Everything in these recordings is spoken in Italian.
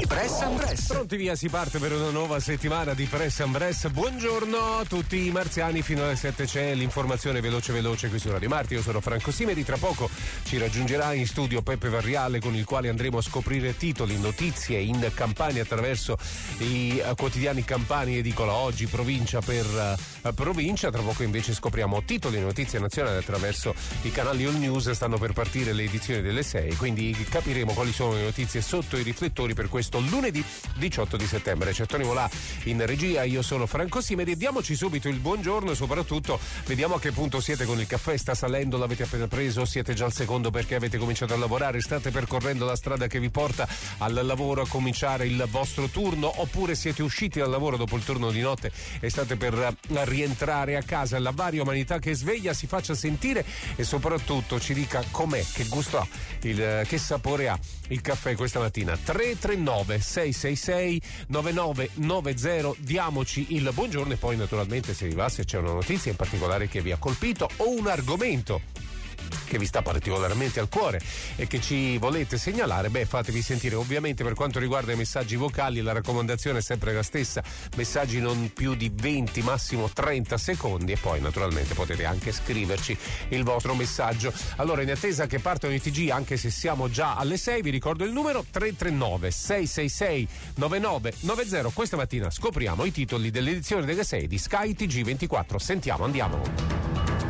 Press and Press. Pronti via, si parte per una nuova settimana di Press and Press. Buongiorno a tutti i marziani, fino alle 7 c'è l'informazione veloce qui su Radio Marti. Io sono Franco Simeri, tra poco ci raggiungerà in studio Peppe Varriale, con il quale andremo a scoprire titoli, notizie in Campania attraverso i quotidiani campani, edicola Oggi, provincia per provincia. Tra poco invece scopriamo titoli e notizie nazionali attraverso i canali All News. Stanno per partire le edizioni delle 6, quindi capiremo quali sono le notizie sotto i riflettori per questo lunedì 18 di settembre. C'è Tony Volà in regia, io sono Franco Simeri e diamoci subito il buongiorno e soprattutto vediamo a che punto siete con il caffè. Sta salendo, l'avete appena preso, siete già al secondo perché avete cominciato a lavorare, state percorrendo la strada che vi porta al lavoro a cominciare il vostro turno, oppure siete usciti dal lavoro dopo il turno di notte e state per rientrare a casa. La varia umanità che sveglia si faccia sentire e soprattutto ci dica com'è, che gusto ha, che sapore ha il caffè questa mattina. 339 666 9990, diamoci il buongiorno e poi naturalmente se vi va, se c'è una notizia in particolare che vi ha colpito o un argomento che vi sta particolarmente al cuore e che ci volete segnalare, fatevi sentire. Ovviamente per quanto riguarda i messaggi vocali la raccomandazione è sempre la stessa: messaggi non più di 20, massimo 30 secondi, e poi naturalmente potete anche scriverci il vostro messaggio. Allora, in attesa che partano i TG, anche se siamo già alle 6, vi ricordo il numero 339 666 9990. Questa mattina scopriamo i titoli dell'edizione delle 6 di Sky TG24. Sentiamo, andiamo.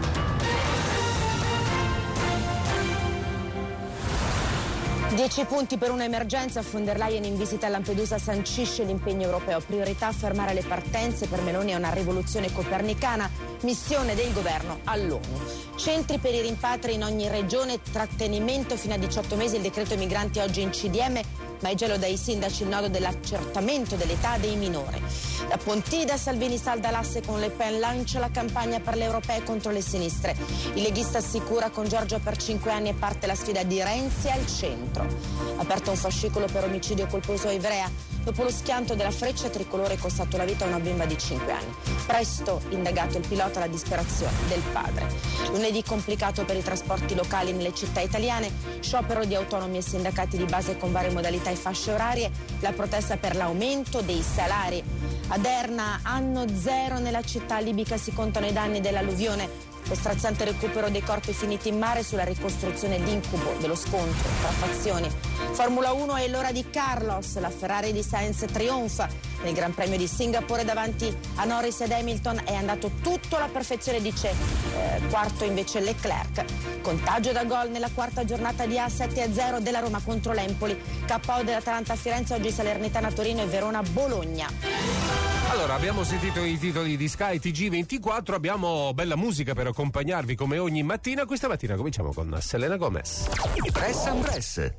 10 punti per un'emergenza. Von der Leyen in visita a Lampedusa sancisce l'impegno europeo. Priorità fermare le partenze. Per Meloni è una rivoluzione copernicana. Missione del governo all'ONU. Centri per i rimpatri in ogni regione. Trattenimento fino a 18 mesi. Il decreto migranti oggi in CDM. Ma è gelo dai sindaci il nodo dell'accertamento dell'età dei minori. Da Pontida Salvini salda l'asse con Le Pen, lancia la campagna per le europee contro le sinistre. Il leghista assicura con Giorgia per 5 anni e parte la sfida di Renzi al centro. Aperto un fascicolo per omicidio colposo a Ivrea. Dopo lo schianto della freccia tricolore è costato la vita a una bimba di 5 anni. Presto indagato il pilota, la disperazione del padre. Lunedì complicato per i trasporti locali nelle città italiane. Sciopero di autonomi e sindacati di base con varie modalità e fasce orarie. La protesta per l'aumento dei salari. A Derna, anno zero nella città libica, si contano i danni dell'alluvione. Lo straziante recupero dei corpi finiti in mare, sulla ricostruzione l'incubo dello scontro tra fazioni. Formula 1 è l'ora di Carlos, la Ferrari di Sainz trionfa. Nel Gran Premio di Singapore davanti a Norris ed Hamilton è andato tutto alla perfezione, dice quarto invece Leclerc. Contagio da gol nella quarta giornata di A, 7-0 della Roma contro l'Empoli. KO dell'Atalanta a Firenze, oggi Salernitana Torino e Verona Bologna. Allora, abbiamo sentito i titoli di Sky TG24, abbiamo bella musica per accompagnarvi come ogni mattina. Questa mattina cominciamo con Selena Gomez. Press and Press.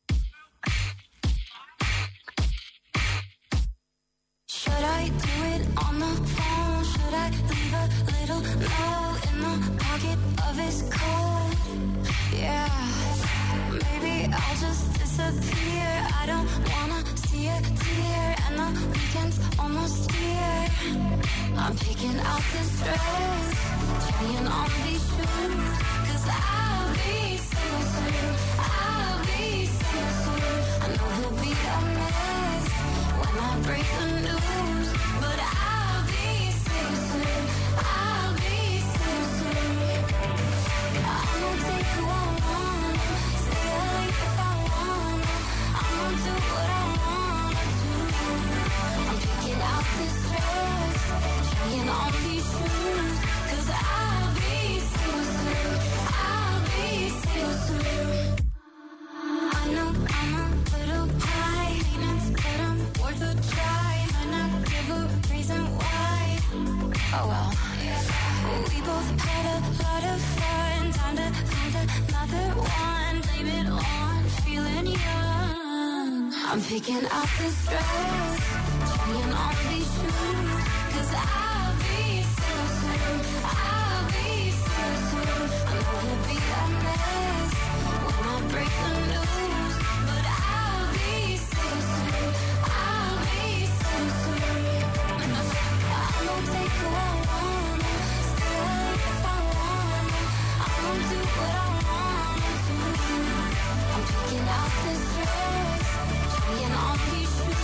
Should I do it on the phone? Should I leave a little note in the pocket of his coat? Yeah, maybe I'll just disappear. I don't wanna see a tear, and the weekend's almost here. I'm picking out this dress, trying on these shoes, 'cause I'll be single soon, I'll be single soon. I know he'll be a mess when I break the news, but I'll be single soon, I'll be single soon. I'm gonna take who I want, stay late if I want, I'm gonna do what I wanna do. I'm picking out this dress, trying on these shoes, 'cause I'll be single soon, I'll be single soon. I know I'm a little high maintenance, but I'm worth a try, and I give a reason why. Oh well, we both had a lot of fun, time to find another one, blame it on feeling young. I'm picking out this dress, trying on these shoes, 'cause I'll be single soon, I'll be single soon. I know he'll be a mess when I break the news, but I'll be single soon, I'll be single soon. I'm gonna take who I wanna, stay late if I wanna, I'm gonna do what I wanna do. I'm picking out this dress, trying on these shoes.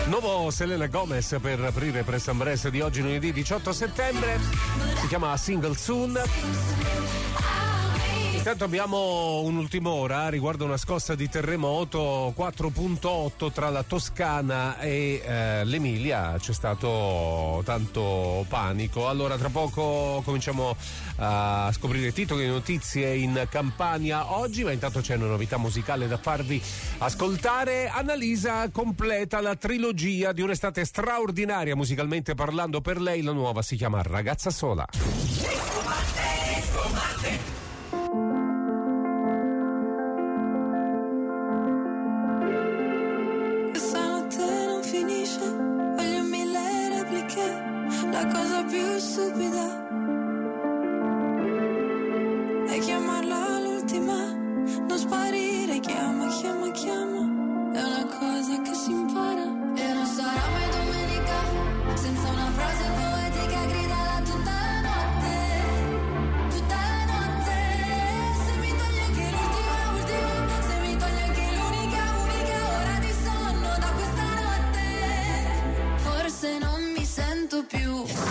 Nuovo Selena Gomez per aprire Press and Press di oggi, lunedì 18 settembre. Si chiama Single Soon. Intanto abbiamo un'ultima ora riguardo una scossa di terremoto 4.8 tra la Toscana e l'Emilia. C'è stato tanto panico. Allora tra poco cominciamo a scoprire titoli e notizie in Campania oggi, ma intanto c'è una novità musicale da farvi ascoltare. Annalisa completa la trilogia di un'estate straordinaria musicalmente parlando per lei. La nuova si chiama Ragazza Sola. La cosa più stupida è chiamarla l'ultima, non sparire, chiama, chiama, chiama, è una cosa che si impara. E non sarà mai domenica senza una frase poetica gridata tutta la notte, tutta la notte. Se mi togli anche l'ultima, ultima, se mi togli anche l'unica, unica ora di sonno da questa notte, forse non mi sento più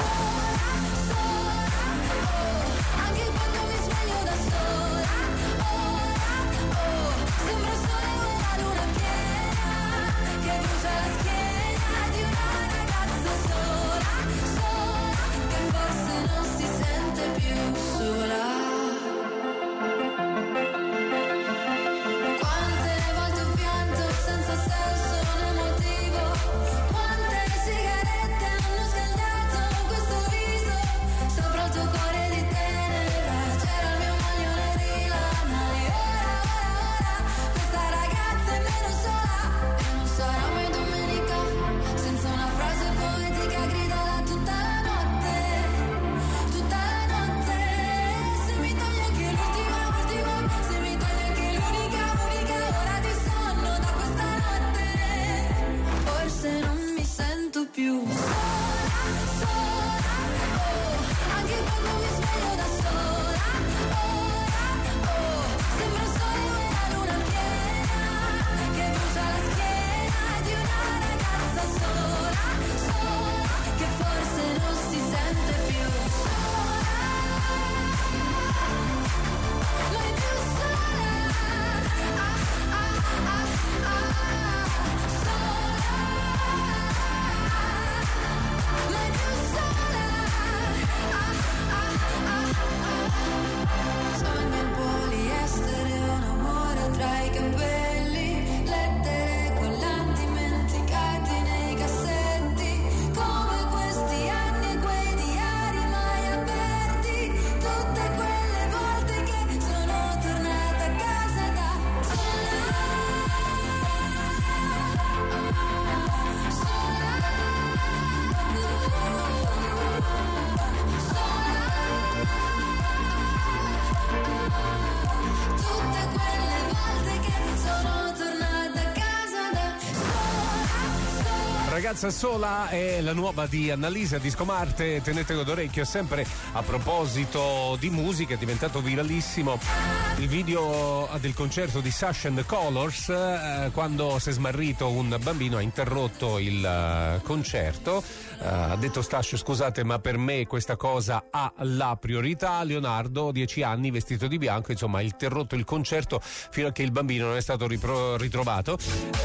Ragazza Sola è la nuova di Annalisa Disco Marte, tenetelo d'orecchio. Sempre a proposito di musica, è diventato viralissimo il video del concerto di Sash and the Colors, quando si è smarrito un bambino, ha interrotto il concerto, ha detto Stash: scusate, ma per me questa cosa ha la priorità. Leonardo, 10 anni, vestito di bianco, insomma ha interrotto il concerto fino a che il bambino non è stato ritrovato,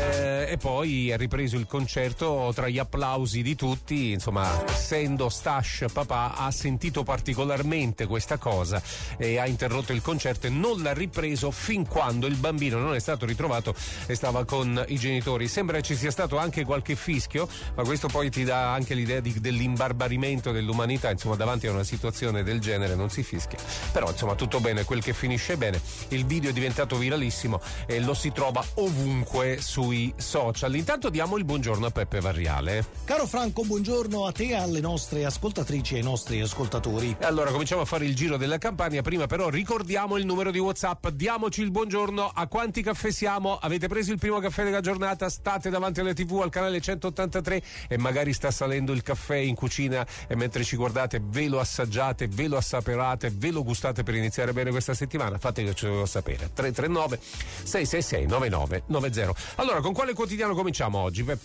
e poi ha ripreso il concerto tra gli applausi di tutti. Insomma, essendo Stash papà, ha sentito particolarmente questa cosa e ha interrotto il concerto e non l'ha ripreso fin quando il bambino non è stato ritrovato e stava con i genitori. Sembra ci sia stato anche qualche fischio, ma questo poi ti dà anche l'idea dell'imbarbarimento dell'umanità. Insomma, davanti a una situazione del genere non si fischia. Però insomma tutto bene, quel che finisce bene. Il video è diventato viralissimo e lo si trova ovunque sui social. Intanto diamo il buongiorno a Peppe Varriale. Caro Franco, buongiorno a te e alle nostre ascoltatrici e ai nostri ascoltatori. E allora cominciamo a fare il giro della Campania. Prima però ricordiamo il numero di WhatsApp, diamoci il buongiorno. A quanti caffè siamo? Avete preso il primo caffè della giornata? State davanti alla TV al canale 183 e magari sta salendo il caffè in cucina e mentre ci guardate ve lo assaggiate, ve lo assaporate, ve lo gustate per iniziare bene questa settimana? Fatecelo sapere. 339 666 9990. Allora, con quale quotidiano cominciamo oggi, Peppe?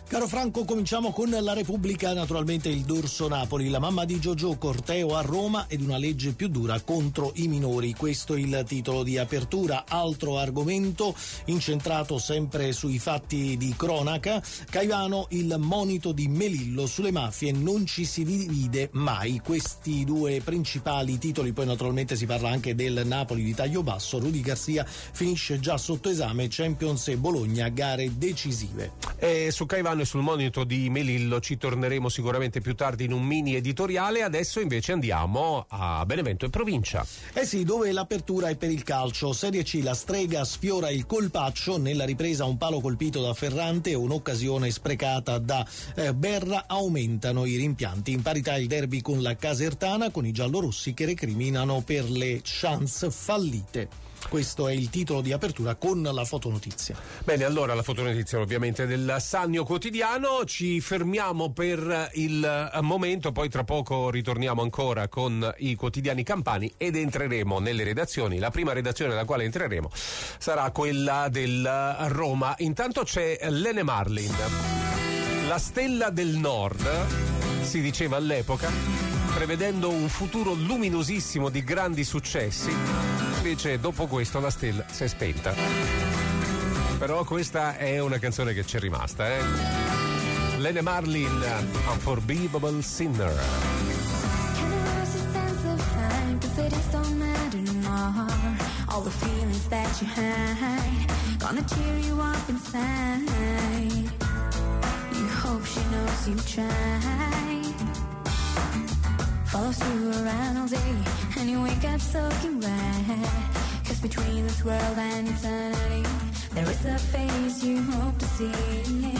Caro Franco, cominciamo con la Repubblica, naturalmente il dorso Napoli, la mamma di Giorgio, corteo a Roma ed una legge più dura contro i minori. Questo è il titolo di apertura. Altro argomento incentrato sempre sui fatti di cronaca. Caivano, il monito di Melillo sulle mafie, non ci si divide mai. Questi due principali titoli, poi naturalmente si parla anche del Napoli di taglio basso. Rudy Garcia finisce già sotto esame, Champions e Bologna, gare decisive. Su Caivano e sul monito di Melillo ci torneremo sicuramente più tardi in un mini editoriale. Adesso invece andiamo a Benevento e provincia. Sì, dove l'apertura è per il calcio. Serie C, la Strega sfiora il colpaccio, nella ripresa un palo colpito da Ferrante e un'occasione sprecata da Berra, aumentano i rimpianti. In parità il derby con la Casertana, con i giallorossi che recriminano per le chance fallite. Questo è il titolo di apertura con la fotonotizia. Bene, allora la fotonotizia ovviamente del Sannio Quotidiano. Ci fermiamo per il momento, poi tra poco ritorniamo ancora con i quotidiani campani ed entreremo nelle redazioni. La prima redazione alla quale entreremo sarà quella del Roma. Intanto c'è Lene Marlin, la stella del nord, si diceva all'epoca, prevedendo un futuro luminosissimo di grandi successi. Invece dopo questo la stella si è spenta. Però questa è una canzone che c'è rimasta, Lene Marlin, Unforgivable Sinner. Can I lose a sense of time? 'Cause it is don't matter anymore. All the feelings that you hide, gonna cheer you up inside. You hope she knows you tried. Follows you around all day, and you wake up soaking wet. 'Cause between this world and eternity, there is a face you hope to see.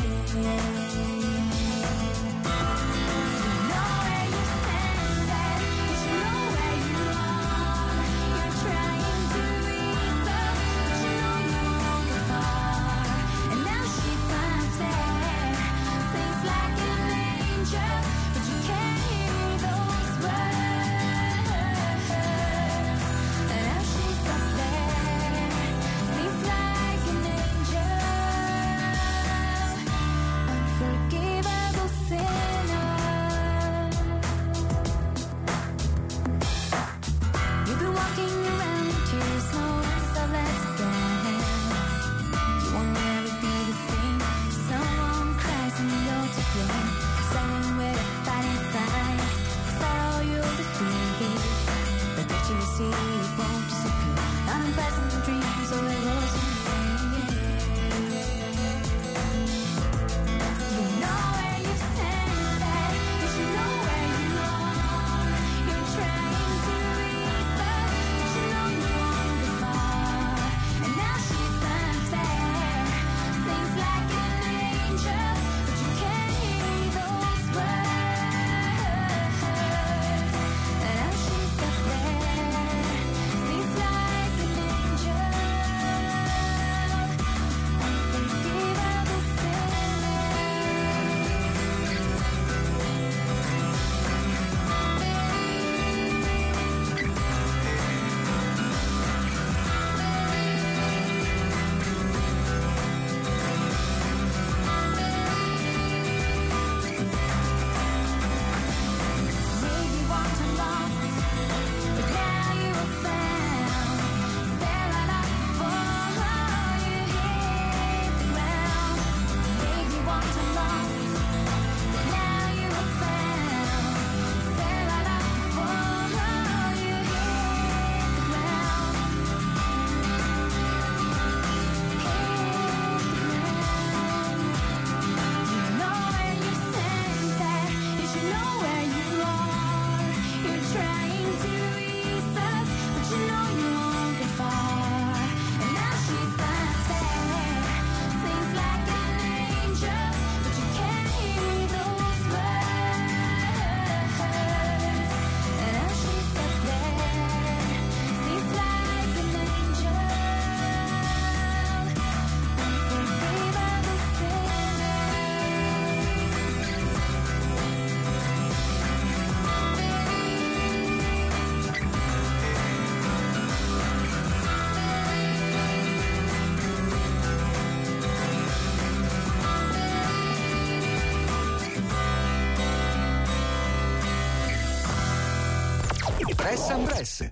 Press and Press.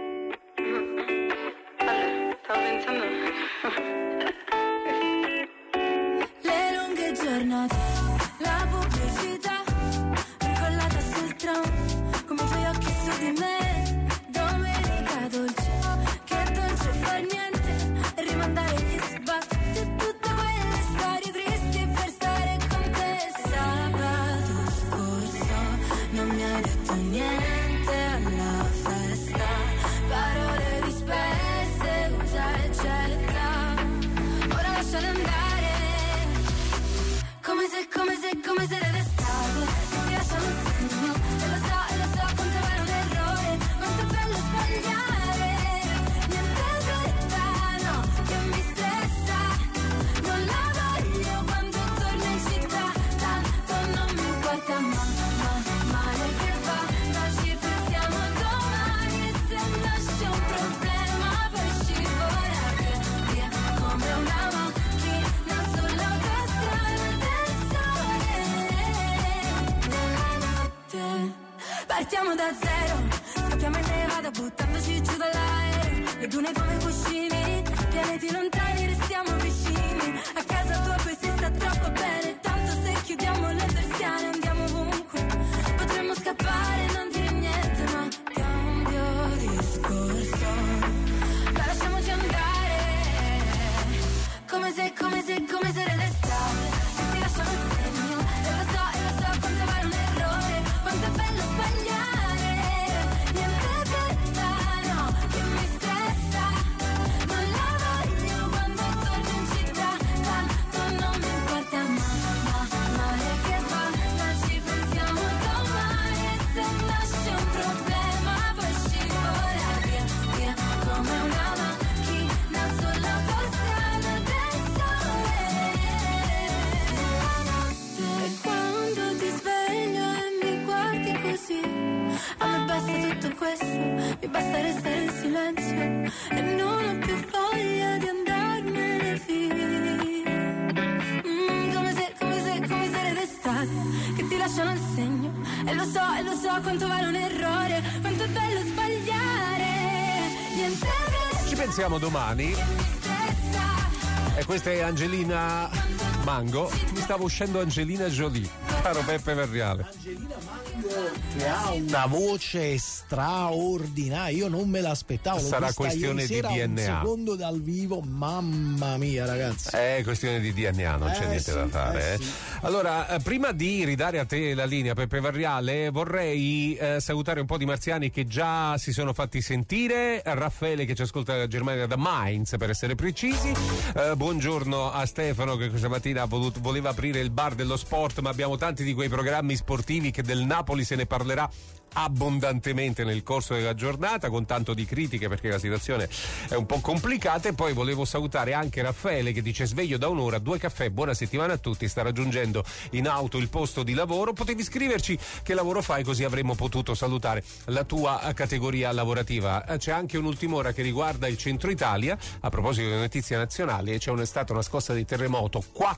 Stavo pensando. Le lunghe giornate, la pubblicità, incollata sul tram, come i tuoi occhi su di me. Domenica dolce, che dolce far niente, e rimandare gli sbatti, tutte quelle storie tristi per stare con te. Sabato scorso non mi hai detto niente alla festa, parole disperse, usa e getta. Ora lasciale andare, come se restato, che ti lasciano un segno. E lo so quanto vale un errore, quanto è bello sbagliare. Niente verità, no, che mi stressa. Non la voglio quando torno in città, tanto non mi importa male che va. Ma ci pensiamo domani, e se nasce un problema poi scivola via come una macchina sull'autostrada del sole. Nella notte partiamo da zero, scappiamo in nevada buttandoci giù dall'aereo. Le dune come cuscini, pianeti lontani restiamo vicini. A casa tua poi si sta troppo bene, tanto se chiudiamo le persiane andiamo ovunque. Potremmo scappare, non dire niente, ma cambio discorso. Dai, lasciamoci andare, come se era d'estate, che ti lasciano il segno. E lo so quanto vale un errore, quanto è bello sbagliare. Niente verità, no, che mi stressa. Non la voglio quando torno in città, tanto non mi importa male che va. Ma ci pensiamo domani, e se nasce un problema poi scivola via come una macchina sull'autostrada del sole. E quando ti sveglio e mi guardi così, a me basta tutto questo, mi basta restare in silenzio e non ho più voglia di andarmene via. Come se era d'estate, che ti lasciano il segno. E lo so quanto vale un errore, quanto è bello sbagliare. Niente Ci pensiamo domani. che mi stressa. E questa è Angelina Mango. Mi stava uscendo Angelina Jolie, caro Peppe Verriale. Angelina Mango che ha una voce straordinaria, io non me l'aspettavo. L'ho Sarà vista questione ieri sera, di DNA. Un secondo dal vivo, mamma mia ragazzi. È questione di DNA, non c'è niente sì, da fare. sì. Allora, prima di ridare a te la linea, Peppe Varriale, vorrei salutare un po' di marziani che già si sono fatti sentire. Raffaele che ci ascolta da Germania, da Mainz per essere precisi. Buongiorno a Stefano che questa mattina voleva aprire il bar dello sport, ma abbiamo tanti di quei programmi sportivi che del Napoli se ne parlerà abbondantemente nel corso della giornata, con tanto di critiche perché la situazione è un po' complicata. E poi volevo salutare anche Raffaele che dice: sveglio da un'ora, 2 caffè, buona settimana a tutti, sta raggiungendo in auto il posto di lavoro. Potevi scriverci che lavoro fai, così avremmo potuto salutare la tua categoria lavorativa. C'è anche un'ultima ora che riguarda il centro Italia, a proposito di notizie nazionali, e c'è stata una scossa di terremoto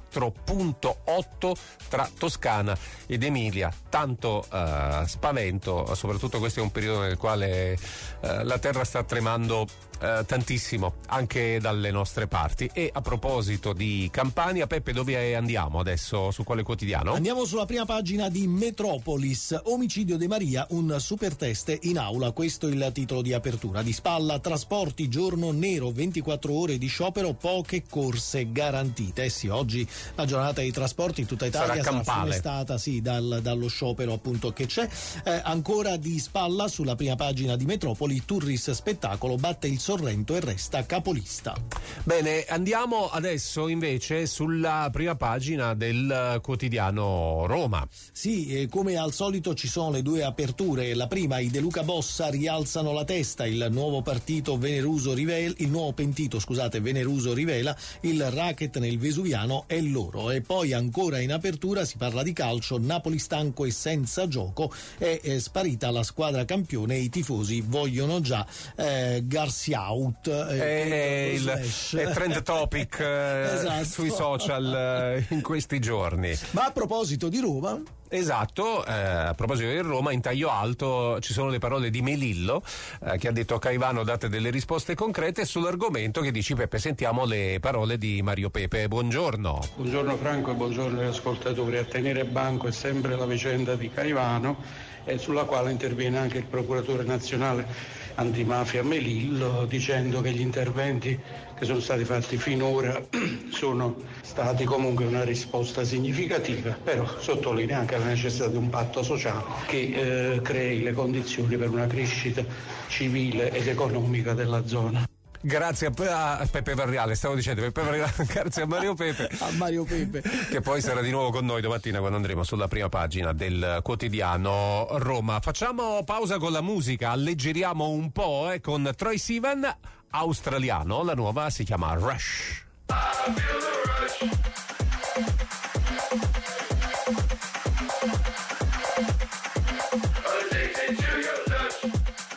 4.8 tra Toscana ed Emilia, tanto spavento. Soprattutto questo è un periodo nel quale la terra sta tremando tantissimo anche dalle nostre parti. E a proposito di Campania, Peppe, dove andiamo adesso? Su quale quotidiano? Andiamo sulla prima pagina di Metropolis. Omicidio De Maria, un super test in aula, questo è il titolo di apertura. Di spalla trasporti, giorno nero, 24 ore di sciopero, poche corse garantite. Sì, oggi la giornata dei trasporti in tutta Italia sarà funestata dallo sciopero appunto che c'è. Ancora di spalla sulla prima pagina di Metropoli, Turris Spettacolo batte il Sorrento e resta capolista. Bene, andiamo adesso invece sulla prima pagina del quotidiano Roma. Sì, come al solito ci sono le 2 aperture. La prima, i De Luca Bossa rialzano la testa, il nuovo pentito Veneruso rivela il racket nel Vesuviano è loro. E poi ancora in apertura si parla di calcio, Napoli stanco e senza gioco, e sparita la squadra campione e i tifosi vogliono già Garcia out. È trend topic Esatto. sui social in questi giorni. Ma a proposito di Roma, esatto, a proposito di Roma, in taglio alto ci sono le parole di Melillo che ha detto a Caivano date delle risposte concrete sull'argomento che dici Peppe. Sentiamo le parole di Mario Pepe. Buongiorno. Buongiorno Franco e buongiorno agli ascoltatori. A tenere banco è sempre la vicenda di Caivano, sulla quale interviene anche il procuratore nazionale antimafia Melillo, dicendo che gli interventi che sono stati fatti finora sono stati comunque una risposta significativa, però sottolinea anche la necessità di un patto sociale che crei le condizioni per una crescita civile ed economica della zona. Grazie a Peppe Varriale, stavo dicendo Peppe Varriale, grazie a Mario Pepe. A Mario Pepe. Che poi sarà di nuovo con noi domattina quando andremo sulla prima pagina del quotidiano Roma. Facciamo pausa con la musica, alleggeriamo un po' con Troye Sivan, australiano, la nuova si chiama Rush. I feel the rush. Addicted to your touch.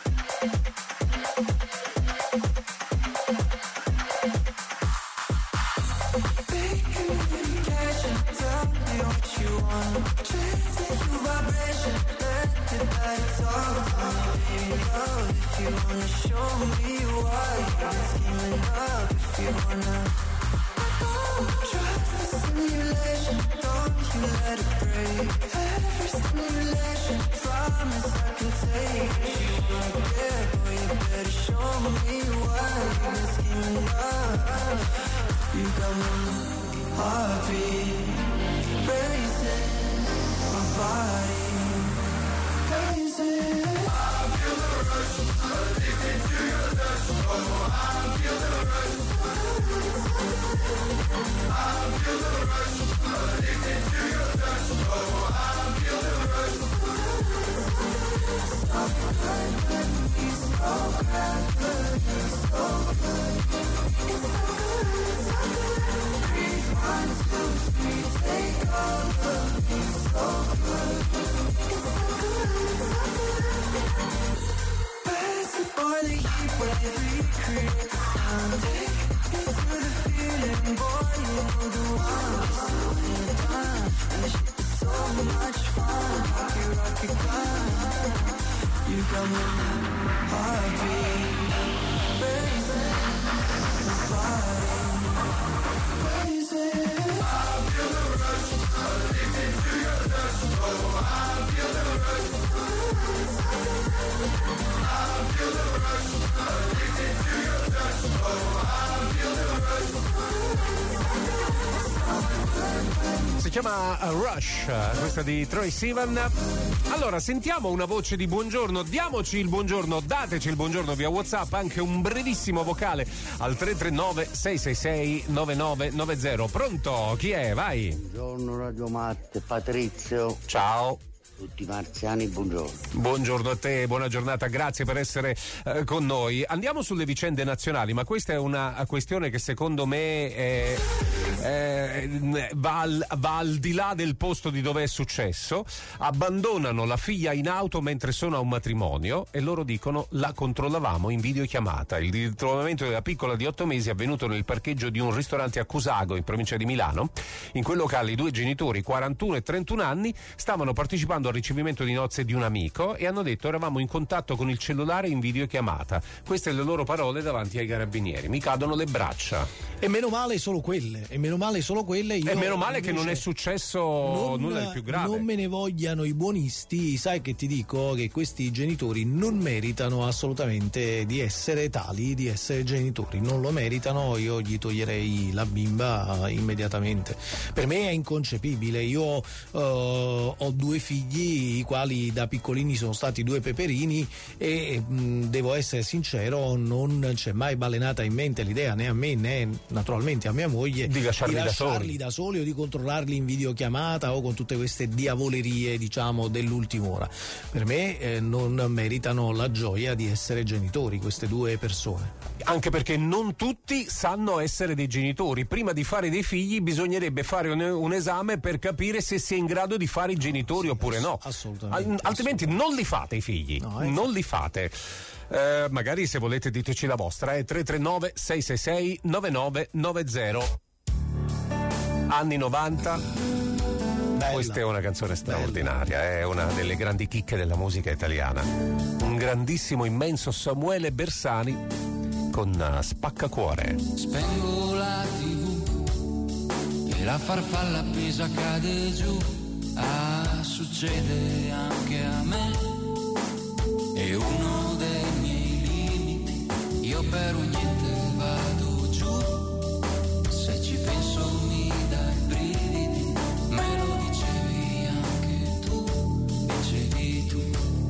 You got my heartbeat racing, my body racing. I feel the rush, addicted to your touch. Oh, I feel the rush. I feel the rush, addicted to your touch. Oh, I feel the rush. Stop gravity, stop gravity, so good. It's so good, it's so good. 3, 1, 2, 3, take all of me, so good. It's so good, it's so good. Pass it by the heat, recreate the sound. Take me to the feeling, boy, you know the one. So when you're done, and the shit is so much fun. Rocky, fun. You got my heartbeat racing, my body racing. I feel the rush, addicted to your touch. Oh, I feel the rush. I feel the rush, addicted to your touch. Oh, I feel the rush. Si chiama Rush, questa di Troye Sivan. Allora, sentiamo una voce di buongiorno, diamoci il buongiorno, dateci il buongiorno via WhatsApp, anche un brevissimo vocale al 339 666 9990. Pronto? Chi è? Vai. Buongiorno Radio Matte, Patrizio. Ciao. Tutti marziani, buongiorno. Buongiorno a te, buona giornata, grazie per essere con noi. Andiamo sulle vicende nazionali, ma questa è una questione che secondo me va al di là del posto di dove è successo. Abbandonano la figlia in auto mentre sono a un matrimonio e loro dicono la controllavamo in videochiamata. Il ritrovamento della piccola di 8 mesi è avvenuto nel parcheggio di un ristorante a Cusago in provincia di Milano. In quel locale i due genitori, 41 e 31 anni, stavano partecipando al ricevimento di nozze di un amico e hanno detto eravamo in contatto con il cellulare in videochiamata. Queste le loro parole davanti ai carabinieri. Mi cadono le braccia. E meno male solo quelle. Io e meno male che non è successo nulla di più grave. Non me ne vogliano i buonisti. Sai che ti dico che questi genitori non meritano assolutamente di essere tali, di essere genitori. Non lo meritano. Io gli toglierei la bimba immediatamente. Per me è inconcepibile. Io ho 2 figli i quali da piccolini sono stati 2 peperini e devo essere sincero, non c'è mai balenata in mente l'idea né a me né naturalmente a mia moglie di lasciarli da soli o di controllarli in videochiamata o con tutte queste diavolerie, diciamo, dell'ultima ora. Per me non meritano la gioia di essere genitori queste 2 persone. Anche perché non tutti sanno essere dei genitori. Prima di fare dei figli bisognerebbe fare un esame per capire se si è in grado di fare i genitori oppure no. no. Assolutamente. Altrimenti non li fate i figli, non li fate. Magari se volete diteci la vostra, 339 666 9990. Anni 90. Bella. Questa è una canzone straordinaria, è una delle grandi chicche della musica italiana. Un grandissimo, immenso Samuele Bersani con Spaccacuore. Spengo la TV e la farfalla appesa cade giù. Ah, succede anche a me. È uno dei miei limiti. Io per un niente vado giù. Se ci penso mi dai brividi. Me lo dicevi anche tu. Dicevi tu.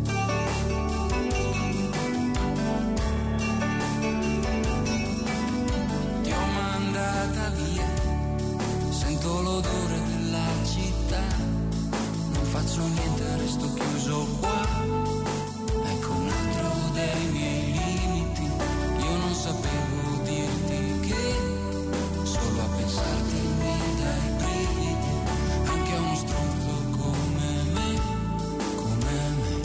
Ti ho mandata via. Sento l'odore della città. Non faccio niente, resto chiuso qua. Ecco un altro dei miei limiti. Io non sapevo dirti che solo a pensarti mi dai brividi. Anche a uno stronzo come me, come me.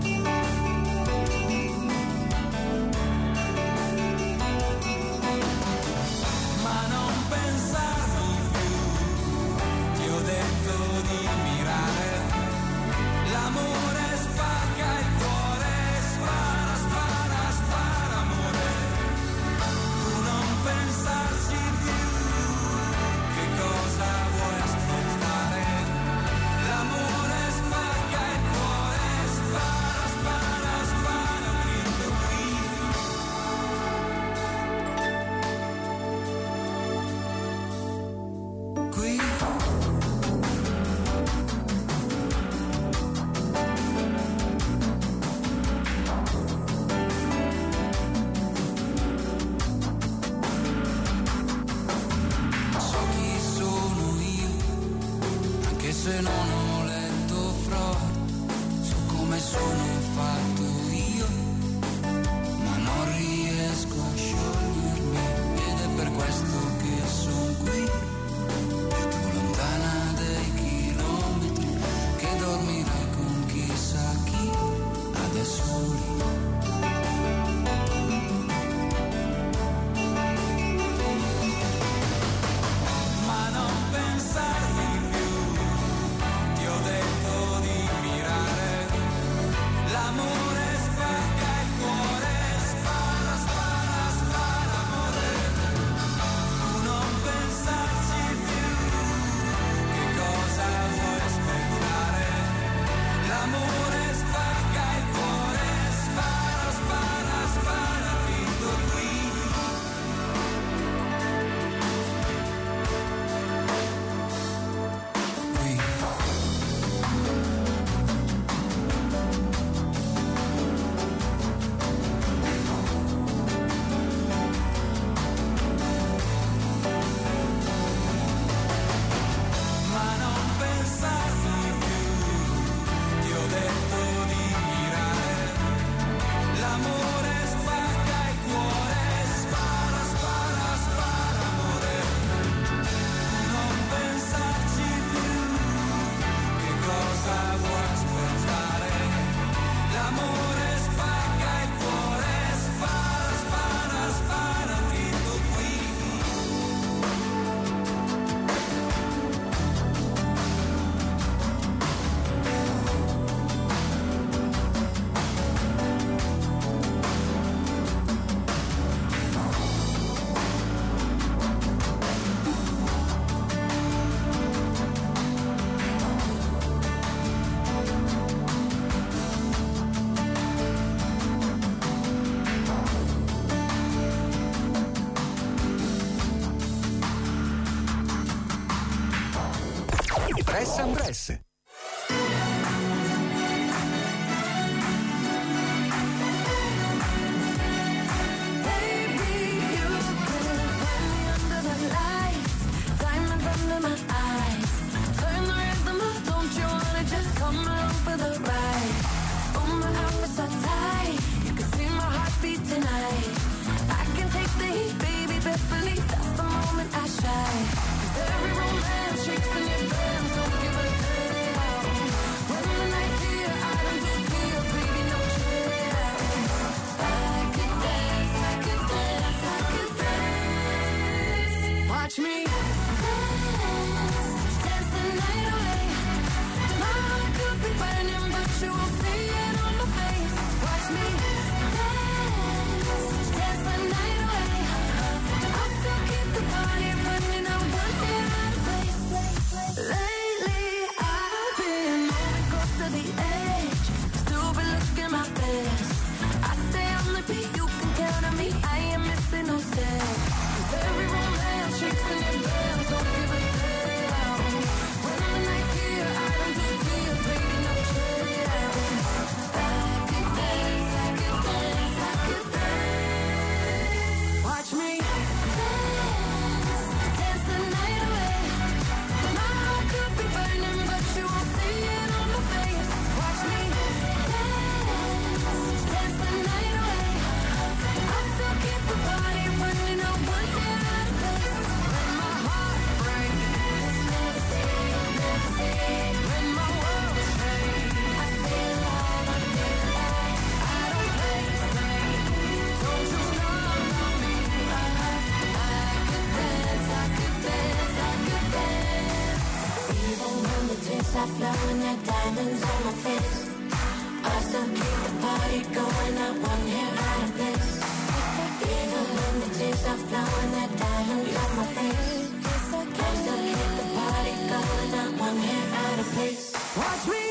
Ma non pensarmi più. Ti ho detto di mirare. L'amore spacca il cuore, spara, spara, spara amore. Tu non pensarci più, che cosa vuoi aspettare? L'amore spacca il cuore, spara, spara, spara, grido qui. Qui. So chi sono io, anche se non ho letto Freud. So come sono fatto io, ma non riesco a sciogliermi. Ed è per questo che sono qui, più lontana dei chilometri, che dormirai con chissà chi, adesso lì. Ma non pensarmi più, ti ho detto di mirare. L'amore spacca il cuore, spara, spara, spara amore. Tu non pensarci più, che cosa vuoi aspettare? L'amore spacca il cuore, spara, spara, spara, vinto qui. Ma non pensarmi più, ti ho detto di mirare. L'amore spacca il cuore, spara, spara, spara amore. Non pensarci più, che cosa vuoi aspettare? L'amore spacca il cuore, spara, spara, spara, vinto qui. Press and Press. Every romance shakes in your hands, don't give a damn. you won't see it on my face. Watch me dance, dance the night away. I'll still keep the party running. I won't get out of place. Lately I've been moving close to the edge, still been looking my best. I stay on the beat, you can count on me. I ain't missing no steps. 'Cause every romance shakes and it bends. Don't give a damn. When the night's here, I don't do tears, baby, no trade. I could dance, I could dance, I could dance. Watch me dance, dance the night away. My heart could be burning, but you won't see it on my face. Watch me dance, dance the night away. I'll still keep the party running. I won't get out of place. When my heart breaks, never say, never say. When my world shakes, I stay alive, I stay alive. I don't play safe. Don't you know me? I could dance, I could dance, I could dance. Even when the tears are flowing, there diamonds on my face, I still keep the party going. I won't get out of this. Even when the tears are flowing, there diamonds on my face, I still keep the party going. I won't get out of place. Watch me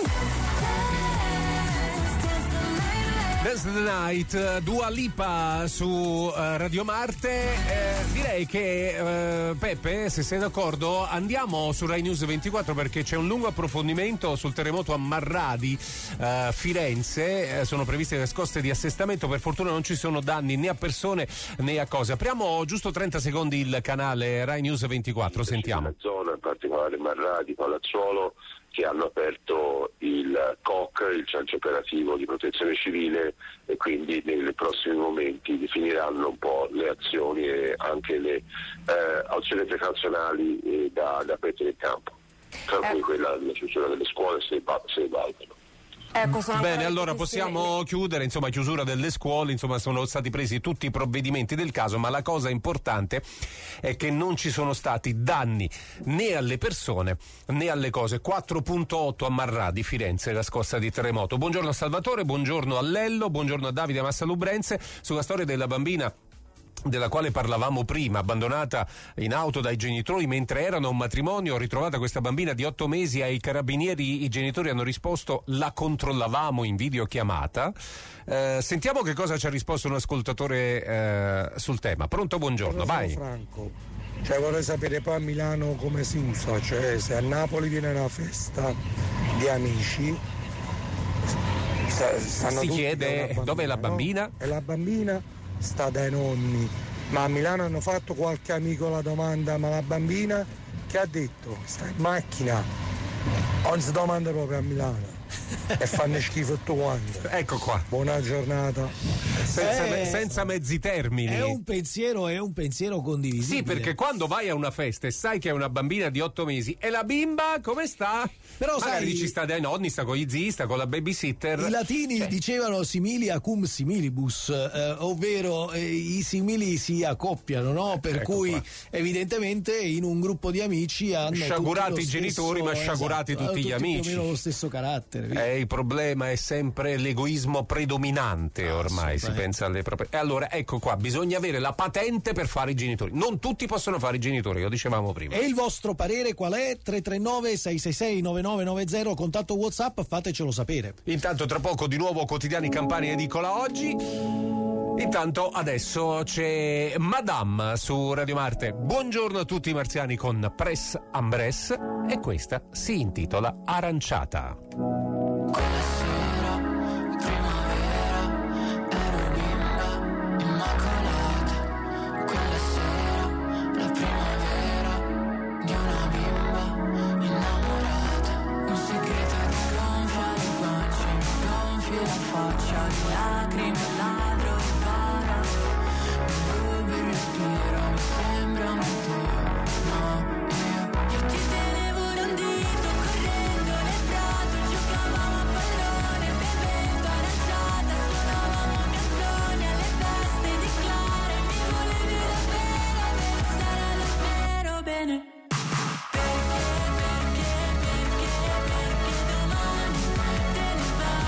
dance, dance the night away. Dance the Night, Dua Lipa su Radio Marte. Direi che Peppe, se sei d'accordo, andiamo su Rai News 24 perché c'è un lungo approfondimento sul terremoto a Marradi, Firenze. Sono previste le scosse di assestamento, per fortuna non ci sono danni né a persone né a cose. Apriamo giusto 30 secondi il canale Rai News 24, sentiamo. Nella zona, in particolare Marradi, Palazzuolo, che hanno aperto il COC, il centro operativo di protezione civile, e quindi nei prossimi momenti definiranno un po' le azioni e anche le azioni precazionali da mettere in campo, tra cui quella della chiusura delle scuole se valgono. Ecco, bene, allora possiamo chiudere, insomma, chiusura delle scuole, insomma, sono stati presi tutti i provvedimenti del caso, ma la cosa importante è che non ci sono stati danni né alle persone né alle cose. 4.8 a Marradi, Firenze, la scossa di terremoto. Buongiorno a Salvatore, buongiorno a Lello, buongiorno a Davide Massalubrense. Sulla storia della bambina della quale parlavamo prima, abbandonata in auto dai genitori mentre erano a un matrimonio, ritrovata questa bambina di 8 mesi, ai carabinieri i genitori hanno risposto: la controllavamo in videochiamata. Sentiamo che cosa ci ha risposto un ascoltatore sul tema. Pronto, buongiorno, vai. Franco, vorrei sapere poi a Milano come si usa, cioè se a Napoli viene una festa di amici, si chiede dov'è la bambina? No? E la bambina sta dai nonni, ma a Milano hanno fatto qualche amico la domanda: ma la bambina che ha detto? Sta in macchina, non si domanda proprio a Milano e fanno schifo tutto quanto. Ecco qua, buona giornata. Senza mezzi termini. È un pensiero condivisibile. Sì, perché quando vai a una festa e sai che è una bambina di 8 mesi e la bimba come sta? Però magari dici sta dai nonni, sta con gli zii, sta con la babysitter. I latini dicevano similia cum similibus, ovvero i simili si accoppiano, no? Per ecco cui qua. Evidentemente in un gruppo di amici hanno sciagurati i genitori, ma sciagurati tutti gli amici. Più o meno lo stesso carattere. Il problema è sempre l'egoismo predominante, ormai si pensa alle proprie. E allora ecco qua, bisogna avere la patente per fare i genitori. Non tutti possono fare i genitori, lo dicevamo prima. E il vostro parere qual è? 339 666 9990, contatto WhatsApp, fatecelo sapere. Intanto tra poco di nuovo quotidiani Campania edicola oggi. Intanto adesso c'è Madame su Radio Marte. Buongiorno a tutti i marziani con Press Ambress, e questa si intitola Aranciata. Quella sera, primavera, ero bimba immacolata. Quella sera, la primavera di una bimba innamorata. Un segreto di gonfia le guance, mi gonfi la faccia di lacrime, ladro e para. Mi rubi il respiro, mi sembra un Dio, no, io ti tenevo da un dito, correndo nel prato, giocavamo a pallone, bevendo aranciata, suonavamo canzoni alle feste di Clara, mi volevi davvero, sarà davvero bene. Perché domani te ne vai.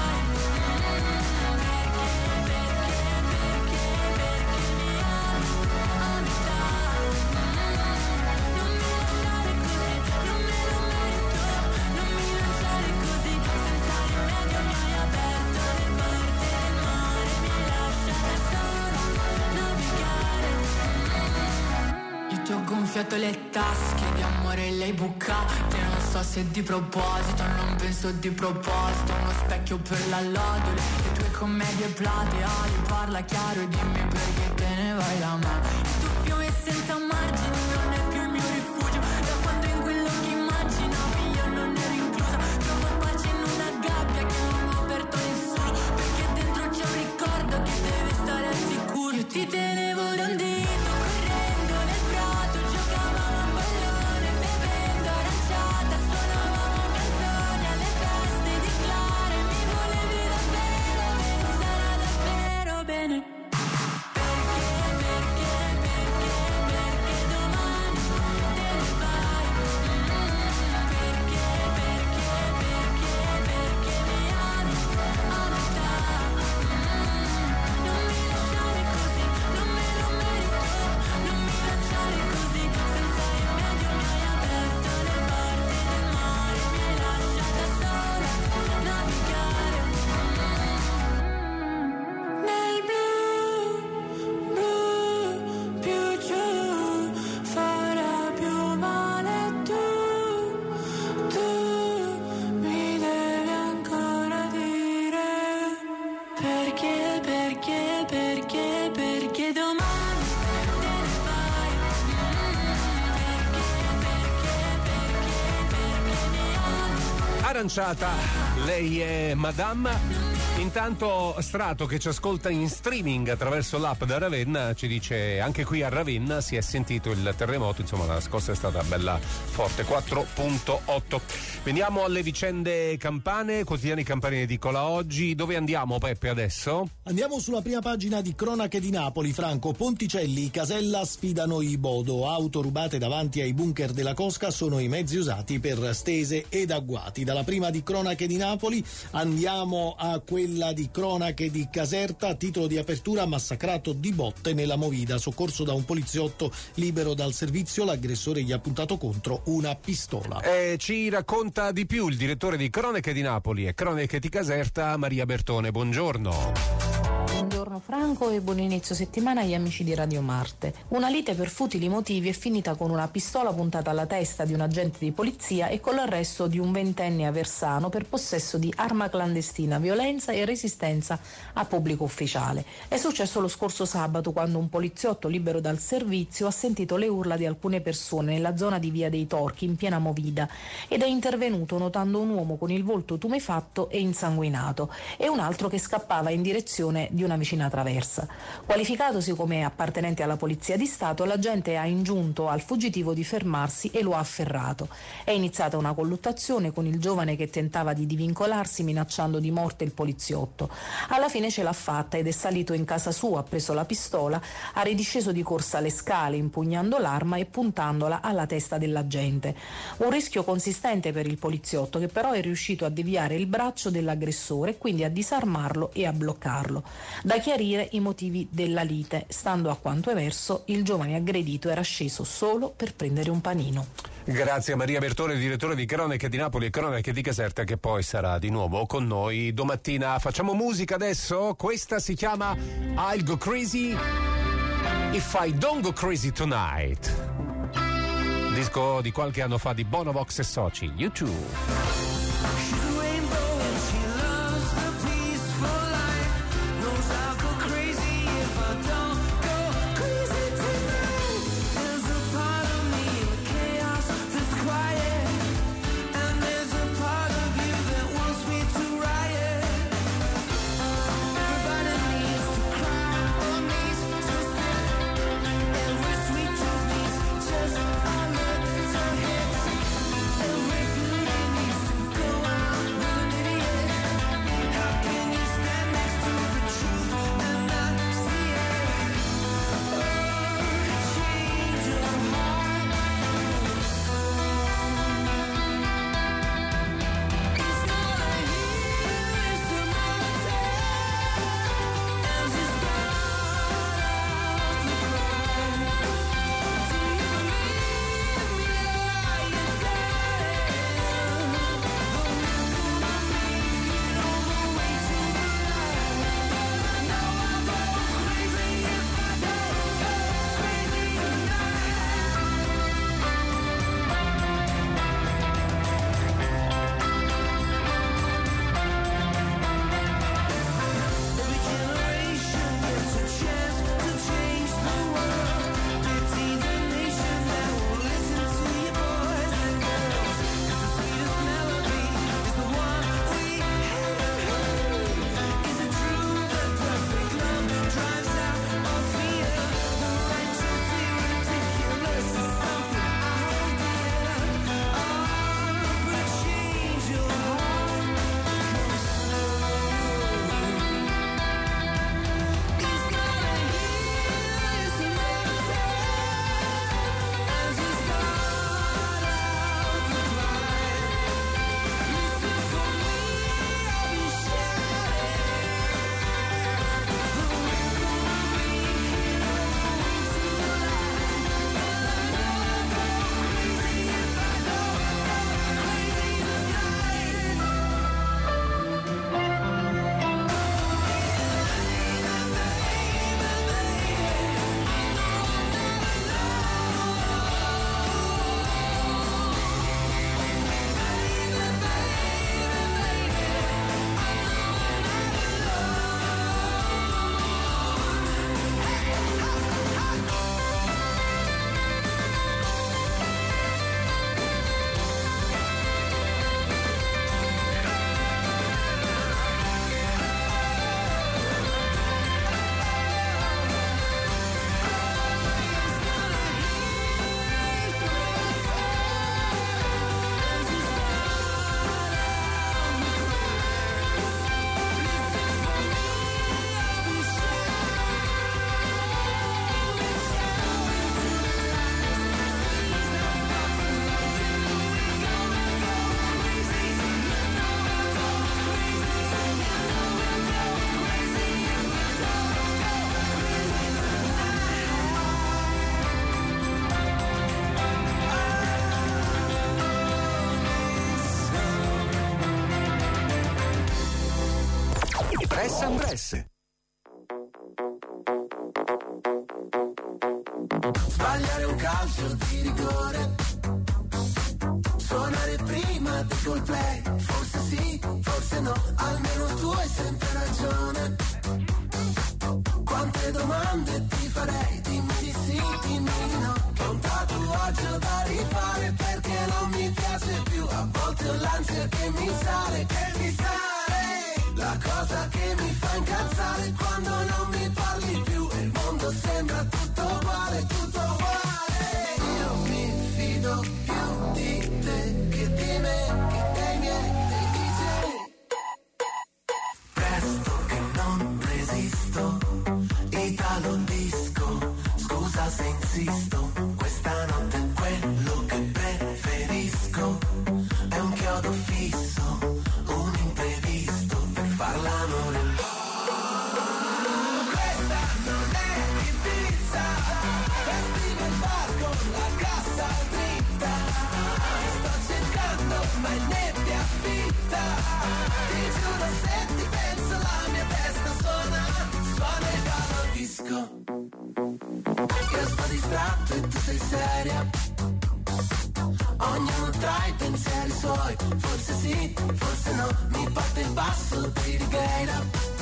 gonfiato le tasche di amore lei bucate. Non so se di proposito, non penso di proposito. Uno specchio per la lodole, le tue commedie plateali. Parla chiaro e dimmi perché te ne vai da me. Il tuo fiume senza margini non è più il mio rifugio. Da quando in quello che immaginavi io non ero inclusa. Trovo pace in una gabbia che non ho aperto nessuno, perché dentro c'è un ricordo che deve stare al sicuro. Io ti tenevo da un dito, correndo nel prato, giocavamo a pallone, bevendo aranciata, suonavamo canzoni alle feste di Clara. E mi volevi davvero bene, sarà davvero bene. Perché domani te ne vai? Perché mi ami a metà? Non mi lasciare così, non me lo merito. Non mi lasciare così, senza rimedio mi hai aperto le porte del mare. Mi hai lasciata sola navigare nel blu, blu, più giù farà più male. Tu mi devi ancora dire perché domani te ne vai. Perché mi ami. Aranciata, lei è Madame. Intanto Strato, che ci ascolta in streaming attraverso l'app da Ravenna, ci dice anche qui a Ravenna si è sentito il terremoto, insomma la scossa è stata bella forte, 4.8. Veniamo alle vicende campane, quotidiani campani edicola oggi. Dove andiamo, Peppe, adesso? Andiamo sulla prima pagina di Cronache di Napoli. Franco, Ponticelli, Casella sfidano i Bodo. Auto rubate davanti ai bunker della Cosca sono i mezzi usati per stese ed agguati. Dalla prima di Cronache di Napoli andiamo a quella di Cronache di Caserta. Titolo di apertura: massacrato di botte nella movida, soccorso da un poliziotto libero dal servizio, l'aggressore gli ha puntato contro una pistola. Ci racconta di più il direttore di Cronache di Napoli e Cronache di Caserta, Maria Bertone. Buongiorno. Buongiorno Franco e buon inizio settimana agli amici di Radio Marte. Una lite per futili motivi è finita con una pistola puntata alla testa di un agente di polizia e con l'arresto di un ventenne aversano per possesso di arma clandestina, violenza e resistenza a pubblico ufficiale. È successo lo scorso sabato, quando un poliziotto libero dal servizio ha sentito le urla di alcune persone nella zona di Via dei Torchi in piena movida ed è intervenuto notando un uomo con il volto tumefatto e insanguinato e un altro che scappava in direzione di una vicina traversa. Qualificatosi come appartenente alla Polizia di Stato, l'agente ha ingiunto al fuggitivo di fermarsi e lo ha afferrato. È iniziata una colluttazione con il giovane che tentava di divincolarsi minacciando di morte il poliziotto. Alla fine ce l'ha fatta ed è salito in casa sua, ha preso la pistola, ha ridisceso di corsa le scale impugnando l'arma e puntandola alla testa dell'agente. Un rischio consistente per il poliziotto, che però è riuscito a deviare il braccio dell'aggressore e quindi a disarmarlo e a bloccarlo. Da chiarire i motivi della lite. Stando a quanto emerso, il giovane aggredito era sceso solo per prendere un panino. Grazie a Maria Bertone, direttore di Cronache di Napoli e Cronache di Caserta, che poi sarà di nuovo con noi domattina. Facciamo musica adesso, questa si chiama I'll Go Crazy If I Don't Go Crazy Tonight. Disco di qualche anno fa di Bonovox e Soci, YouTube. Every beauty needs to go out. Bresse. Sbagliare un calcio di rigore, suonare prima di Coldplay, forse sì, forse no, almeno tu hai sempre ragione. Quante domande ti farei, dimmi di sì, dimmi di no, che ho un tatuaggio da rifare perché non mi piace più, a volte ho l'ansia che mi sale, la cosa che mi fa incazzare quando non mi parli più e il mondo sembra tutto uguale, tutto uguale. Io mi fido più di te che di me, che dei miei, dei DJ. Presto che non resisto, Italo disco, scusa se insisto, questa notte è quello che preferisco, è un chiodo fisso, un imprevisto per far l'amore. Questa non è Ibiza, festival bar con la cassa dritta, sto cercando ma è nebbia fitta, ti giuro se ti penso la mia testa suona Italo disco. Io sto distratto e tu sei seria, ognuno tra i pensieri suoi, forse sì, forse no, mi parte il basso dei Righeira,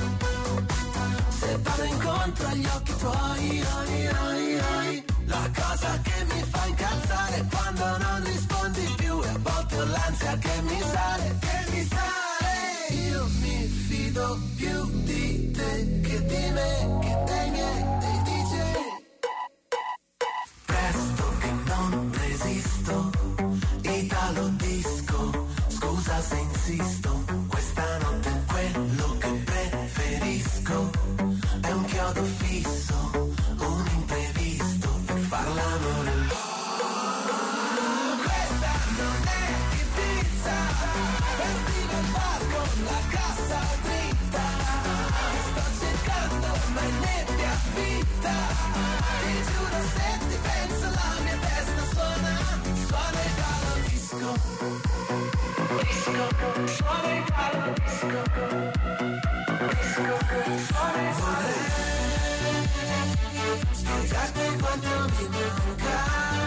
se vado incontro agli occhi tuoi, la cosa che mi fa incazzare è quando non rispondi più e a volte ho l'ansia che mi sale, io mi fido più di te che di me, che dei miei, dei DJ. Presto che non resisto, Italo disco, scusa se insisto, questa notte è quello che preferisco, è un chiodo fisso, un imprevisto per far l'amore. Questa non è Ibiza, festival bar con la cassa dritta, sto cercando ma è nebbia fitta, ti giuro se ti penso la mia testa suona Italo disco, suona Italo disco, vorrei spiegarti quanto mi manca,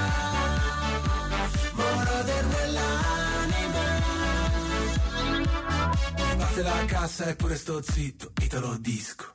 moroder nell'anima, mi parte la cassa e pure sto zitto, Italo disco.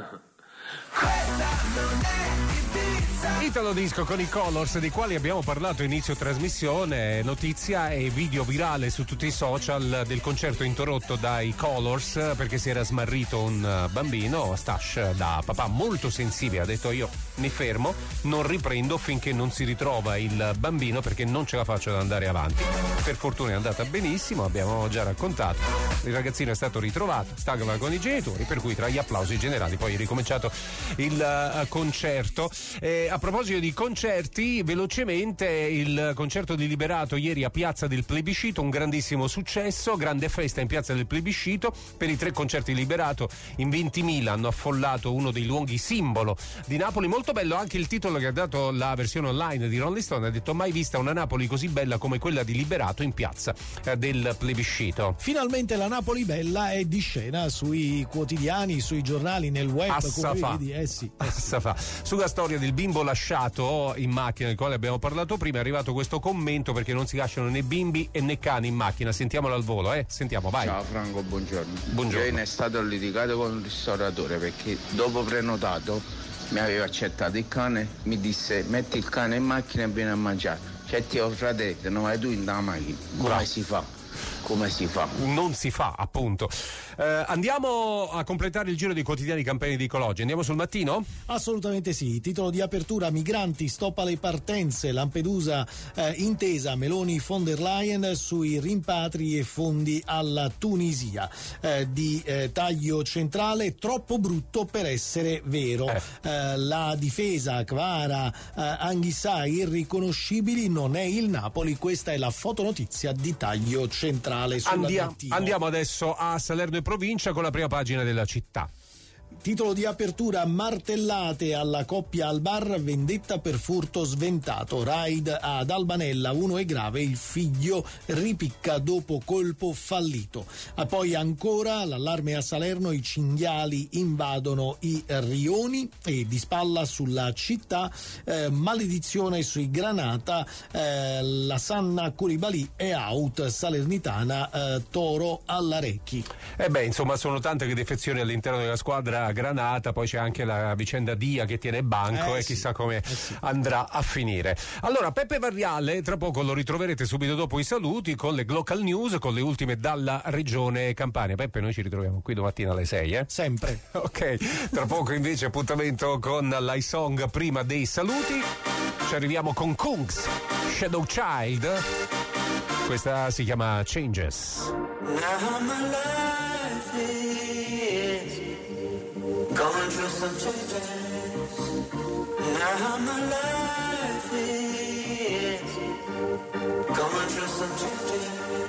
Questa non è Ibiza. Italo disco con i Colors, dei quali abbiamo parlato inizio trasmissione, notizia e video virale su tutti i social del concerto interrotto dai Colors perché si era smarrito un bambino. Stash, da papà molto sensibile, ha detto: io mi fermo, non riprendo finché non si ritrova il bambino perché non ce la faccio ad andare avanti. Per fortuna è andata benissimo, abbiamo già raccontato, il ragazzino è stato ritrovato, stava con i genitori, per cui tra gli applausi generali poi è ricominciato il concerto. A proposito di concerti, velocemente, il concerto di Liberato ieri a Piazza del Plebiscito, un grandissimo successo, grande festa in Piazza del Plebiscito. Per i 3 concerti Liberato in 20.000 hanno affollato uno dei luoghi simbolo di Napoli. Molto bello anche il titolo che ha dato la versione online di Rolling Stone, ha detto: mai vista una Napoli così bella come quella di Liberato in Piazza del Plebiscito. Finalmente la Napoli bella è di scena sui quotidiani, sui giornali, nel web, come vedi. Sulla storia del bimbo lasciato in macchina, del quale abbiamo parlato prima, è arrivato questo commento perché non si lasciano né bimbi e né cani in macchina. Sentiamolo al volo, sentiamo, vai. Ciao Franco, buongiorno. Buongiorno. Io in estate ho litigato con il ristoratore perché dopo prenotato mi aveva accettato il cane, mi disse: metti il cane in macchina e vieni a mangiare. Cioè, ti ho fratello, non vai tu in da macchina. Come si fa? Come si fa? Non si fa, appunto. Andiamo a completare il giro dei quotidiani campani di Ecologia. Andiamo sul Mattino? Assolutamente sì. Titolo di apertura: migranti, stop alle partenze, Lampedusa, intesa Meloni von der Leyen sui rimpatri e fondi alla Tunisia. Di taglio centrale, troppo brutto per essere vero. La difesa, Kvara, Anghissà, irriconoscibili, non è il Napoli. Questa è la fotonotizia di taglio centrale sulla Mattino. Andiamo adesso a Salerno e provincia con la prima pagina della Città. Titolo di apertura: martellate alla coppia al bar, vendetta per furto sventato. Raid ad Albanella, uno è grave, il figlio ripicca dopo colpo fallito. Poi ancora l'allarme a Salerno, i cinghiali invadono i rioni, e di spalla sulla città, maledizione sui Granata, la Sanna Curibali è out, salernitana, Toro all'Arecchi. Insomma, sono tante le defezioni all'interno della squadra Granata, poi c'è anche la vicenda Dia che tiene banco e chissà come andrà a finire. Allora, Peppe Varriale, tra poco lo ritroverete subito dopo i saluti con le local news, con le ultime dalla regione Campania. Peppe, noi ci ritroviamo qui domattina alle 6, Sempre. Ok, tra poco invece appuntamento con l'iSong prima dei saluti. Ci arriviamo con Kungs, Shadow Child. Questa si chiama Changes. Now my life is going through some changes. Now my life is going through some changes.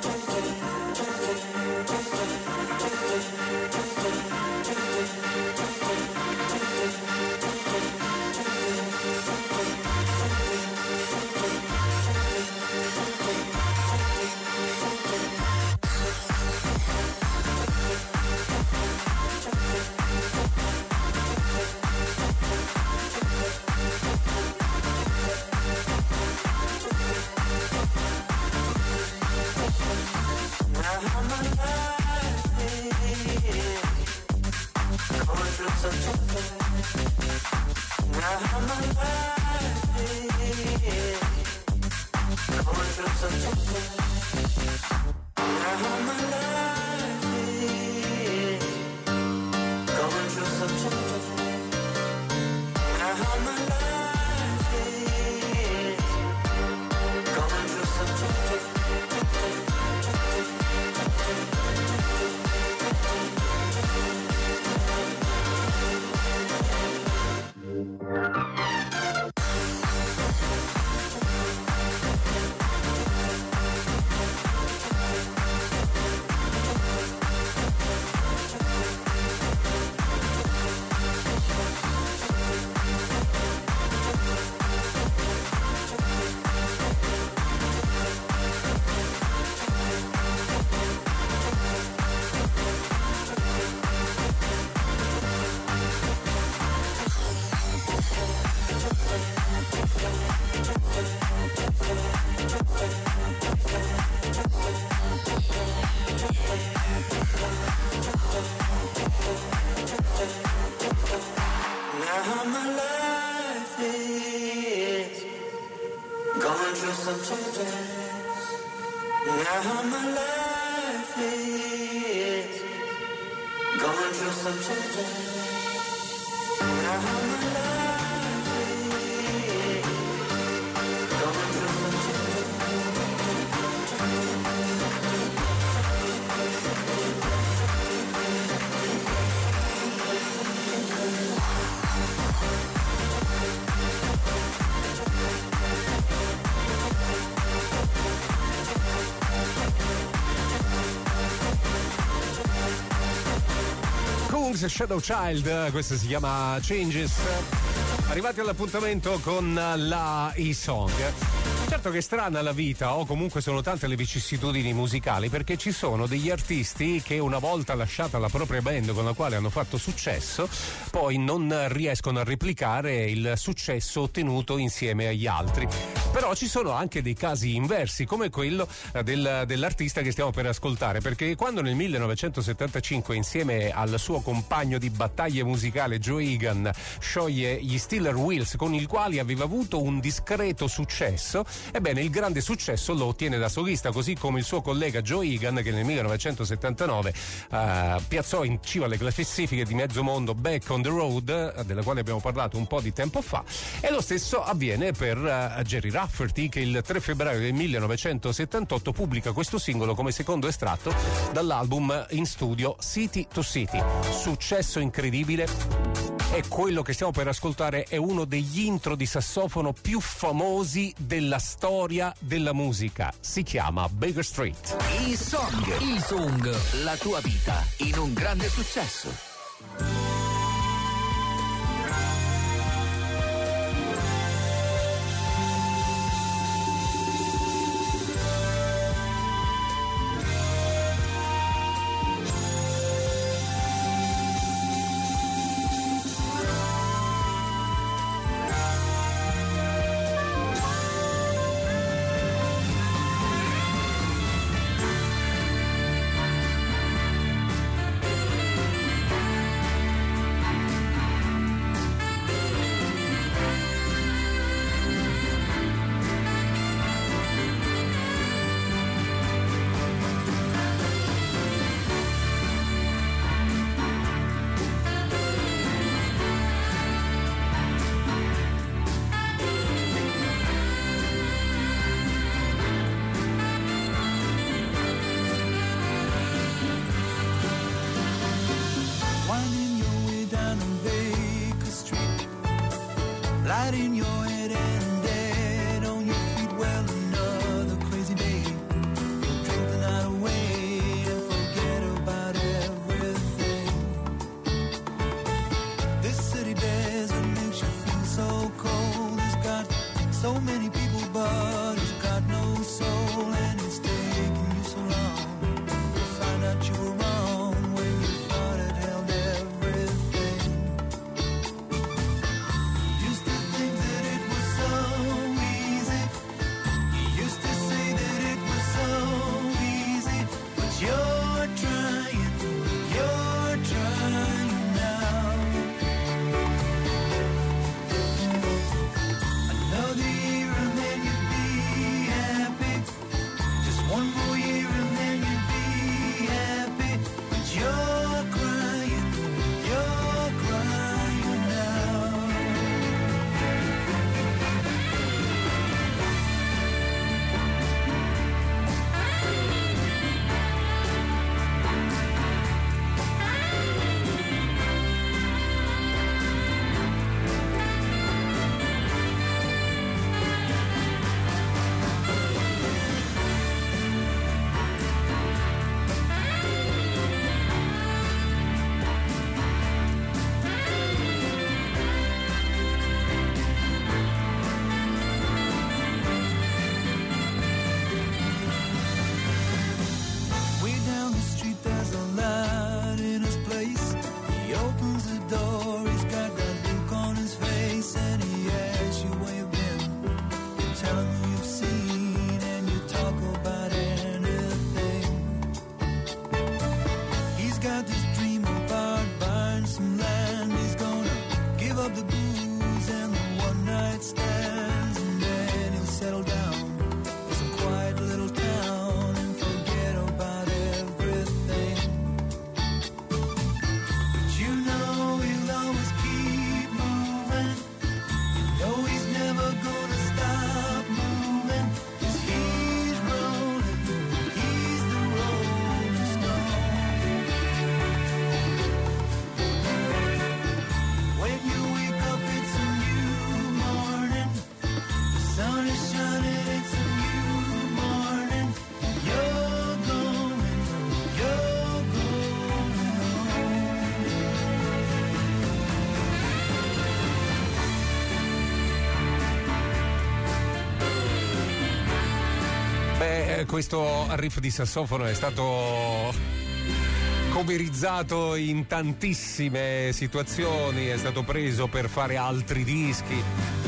Shadow Child, questo si chiama Changes. Arrivati all'appuntamento con la e-song. Certo che è strana la vita, o comunque sono tante le vicissitudini musicali, perché ci sono degli artisti che una volta lasciata la propria band con la quale hanno fatto successo, poi non riescono a replicare il successo ottenuto insieme agli altri. Però ci sono anche dei casi inversi, come quello dell'artista che stiamo per ascoltare, perché quando nel 1975 insieme al suo compagno di battaglie musicale Joe Egan scioglie gli Steeler Wheels, con il quali aveva avuto un discreto successo, ebbene il grande successo lo ottiene da solista, così come il suo collega Joe Egan, che nel 1979 piazzò in cima alle classifiche di mezzo mondo Back on the Road, della quale abbiamo parlato un po' di tempo fa, e lo stesso avviene per Jerry Rafferty, che il 3 febbraio del 1978 pubblica questo singolo come secondo estratto dall'album in studio City to City. Successo incredibile, e quello che stiamo per ascoltare è uno degli intro di sassofono più famosi della storia della musica. Si chiama Baker Street. E-song, la tua vita in un grande successo. that in your head and dead on your feet. Well, another crazy day. You'll drink the night away and forget about everything. This city desert makes you feel so cold. It's got so many people, but it's got no soul, and it's taking you so long to find out you were wrong when you thought it held everything. You used to think that it was so easy. You used to say that it was so easy, but you're trying now. Another year and then you'd be happy. Just one more year and then you'd be happy. But you're crying now. Way down the street there's a light in his place. He opens the door, he's got that look on his face, and he asks you where you've been. You tell him who you've seen, and you talk about anything. He's got this dream about buying some land. He's gonna give up the booze and the one night stands, and then he'll settle down in some quiet little town and forget about everything. But you know he'll always keep moving. You know he's never gonna stop moving, 'cause he's rolling, he's the Rolling Stone. When you wake up it's a new morning. The sun is shining, it's a new morning. You're going home. Beh, questo riff di sassofono è stato coverizzato in tantissime situazioni, è stato preso per fare altri dischi.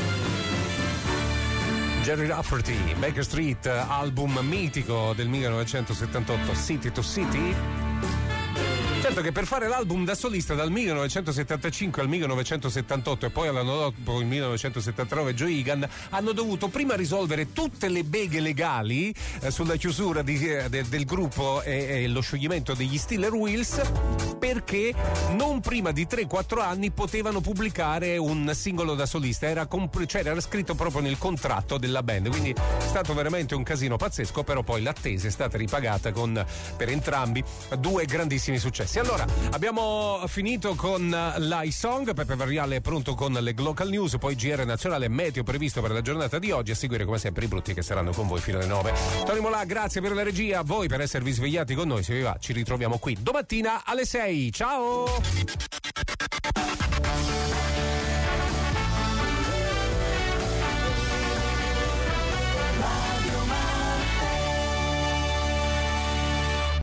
Jerry Rafferty, Baker Street, album mitico del 1978, City to City. Certo che per fare l'album da solista dal 1975 al 1978 e poi all'anno dopo, il 1979, Joe Egan hanno dovuto prima risolvere tutte le beghe legali sulla chiusura del gruppo e lo scioglimento degli Steeler Wheels, perché non prima di 3-4 anni potevano pubblicare un singolo da solista, era scritto proprio nel contratto della band, quindi è stato veramente un casino pazzesco, però poi l'attesa è stata ripagata con per entrambi due grandissimi successi. Allora, abbiamo finito con l'iSong, Peppe Variale è pronto con le Local News, poi GR nazionale, meteo previsto per la giornata di oggi, a seguire come sempre i brutti che saranno con voi fino alle 9. Tony Molà, grazie per la regia, a voi per esservi svegliati con noi, se vi va ci ritroviamo qui domattina alle 6, ciao!